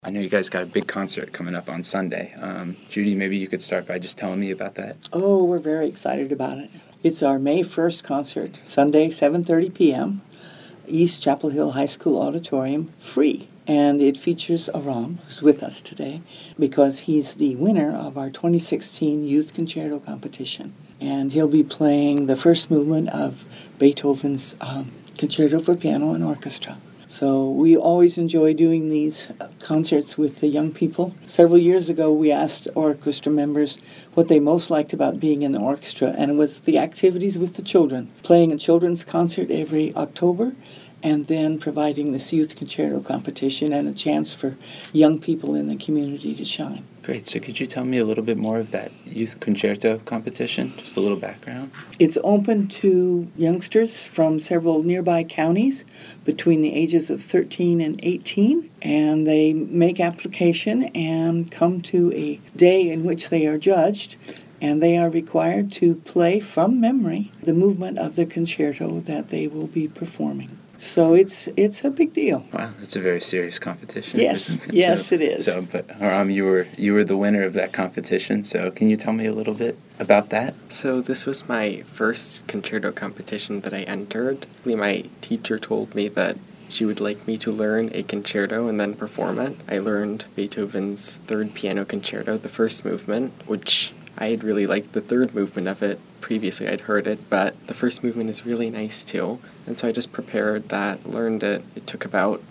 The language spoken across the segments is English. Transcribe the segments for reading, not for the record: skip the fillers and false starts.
I know you guys got a big concert coming up on Sunday. Judy, maybe you could start by just telling me about that. Oh, we're very excited about it. It's our May 1st concert, Sunday, 7:30 p.m., East Chapel Hill High School Auditorium, free. And it features Aram, who's with us today, because he's the winner of our 2016 Youth Concerto Competition. And he'll be playing the first movement of Beethoven's Concerto for Piano and Orchestra. So we always enjoy doing these concerts with the young people. Several years ago, we asked orchestra members what they most liked about being in the orchestra, and it was the activities with the children, playing a children's concert every October, and then providing this youth concerto competition and a chance for young people in the community to shine. Great. So could you tell me a little bit more of that youth concerto competition? Just a little background. It's open to youngsters from several nearby counties between the ages of 13 and 18, and they make application and come to a day in which they are judged, and they are required to play from memory the movement of the concerto that they will be performing. So it's a big deal. Wow, that's a very serious competition. Yes, yes, it is. But Aram, you were the winner of that competition. So can you tell me a little bit about that? So this was my first concerto competition that I entered. My teacher told me that she would like me to learn a concerto and then perform it. I learned Beethoven's Third Piano Concerto, the first movement, which I had really liked the third movement of it. Previously I'd heard it, but the first movement is really nice too. And so I just prepared that, learned it. It took about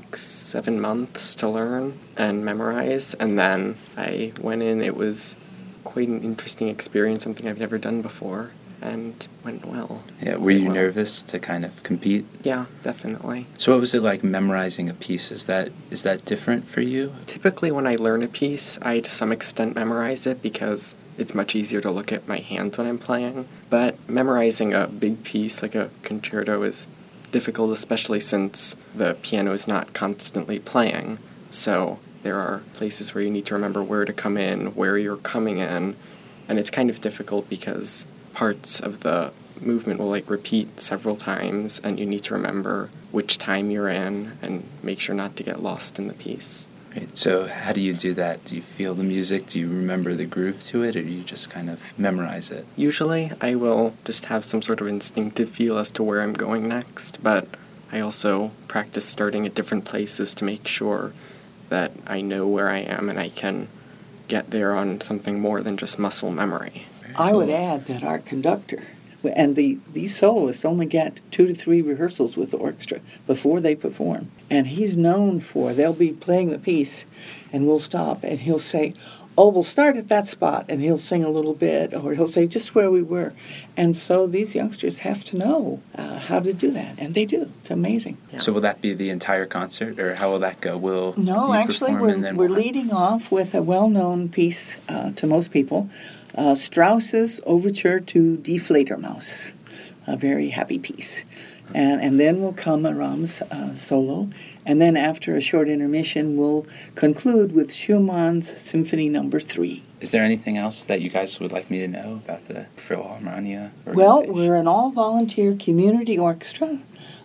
6-7 months to learn and memorize, and then I went in. It was quite an interesting experience, something I've never done before, and went well. Yeah, were you nervous to kind of compete? Yeah, definitely. So what was it like memorizing a piece? Is that different for you? Typically when I learn a piece, I to some extent memorize it because it's much easier to look at my hands when I'm playing. But memorizing a big piece like a concerto is difficult, especially since the piano is not constantly playing. So there are places where you need to remember where to come in, where you're coming in, and it's kind of difficult because parts of the movement will repeat several times, and you need to remember which time you're in and make sure not to get lost in the piece. Right. So how do you do that? Do you feel the music? Do you remember the groove to it, or do you just kind of memorize it? Usually I will just have some sort of instinctive feel as to where I'm going next, but I also practice starting at different places to make sure that I know where I am and I can get there on something more than just muscle memory. I would add that our conductor and these soloists only get 2 to 3 rehearsals with the orchestra before they perform. And he's known for, they'll be playing the piece, and we'll stop, and he'll say, oh, we'll start at that spot, and he'll sing a little bit, or he'll say just where we were. And so these youngsters have to know how to do that, and they do. It's amazing. Yeah. So will that be the entire concert, or how will that go? No, actually, we're leading off with a well-known piece to most people, Strauss's Overture to Die Fledermaus, a very happy piece. And then will come Aram's solo, and then after a short intermission, we'll conclude with Schumann's Symphony No. 3. Is there anything else that you guys would like me to know about the Philharmonia organization? Well, we're an all-volunteer community orchestra,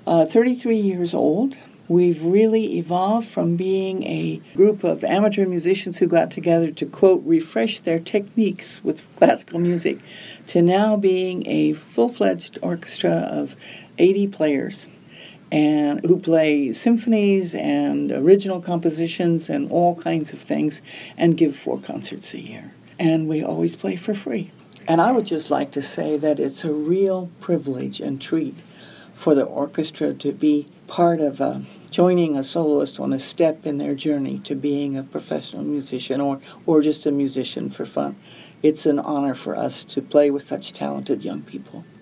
33 years old. We've really evolved from being a group of amateur musicians who got together to, quote, refresh their techniques with classical music, to now being a full-fledged orchestra of 80 players and who play symphonies and original compositions and all kinds of things and give 4 concerts a year. And we always play for free. And I would just like to say that it's a real privilege and treat for the orchestra to be part of joining a soloist on a step in their journey to being a professional musician or just a musician for fun. It's an honor for us to play with such talented young people.